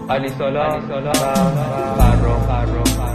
علی سالار و فرخ.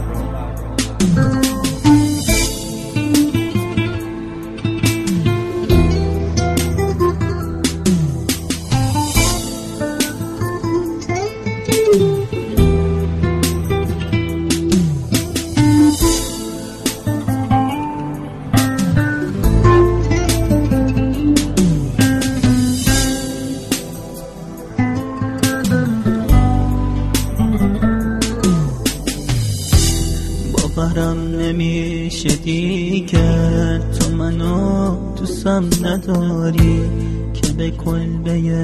باورم نمیشه دیگه تو منو دوستم نداری، که به کلبه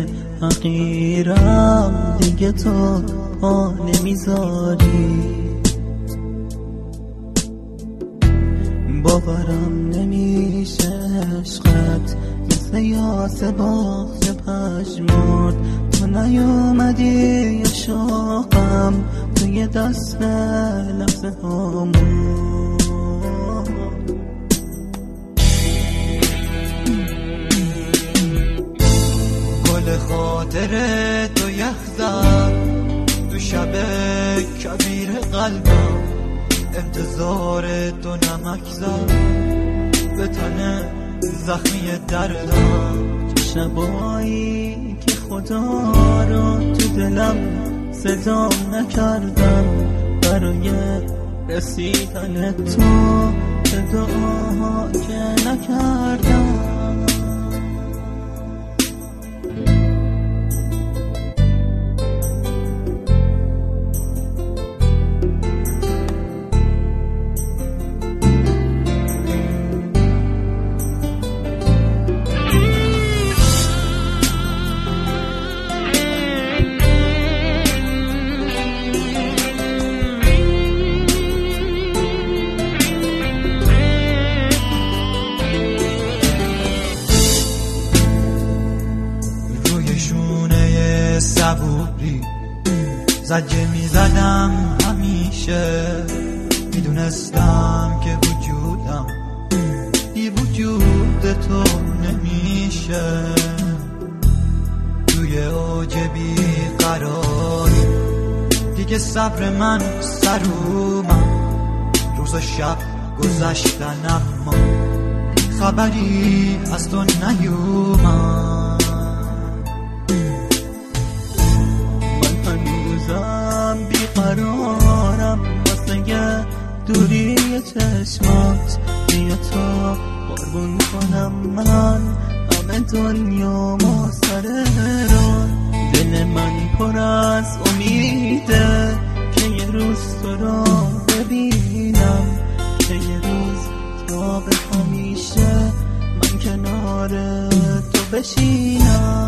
حقیرم دیگه تو پا نمیذاری. باورم نمیشه عشقت مثل یاس باغچه پژمرد، تو نیومدی یا شاقم توی دست لحظه هامون. گل خاطر تو یخ زد تو شب کبیر قلبم، انتظار تو نمک زد به تن زخمی دردم. شبایی که خدا رو تو دلم صدا نکردم، برای رسیدن تو که دعا که نکردم. صبوری زجه میزدم همیشه، میدونستم که وجودم بی وجود تو نمیشه. توی اوج بی قراری دیگه صبر من سر اومد، روز و شب گذشتن اما خبری از تو نیومد. بیقرارم واسه دوری چشمات، بیا تا قربون کنم من همه دنیا ما سر راه. دل من پر از امیده که یه روز تو را ببینم، که یه روز تا به همیشه من کنار تو بشینم.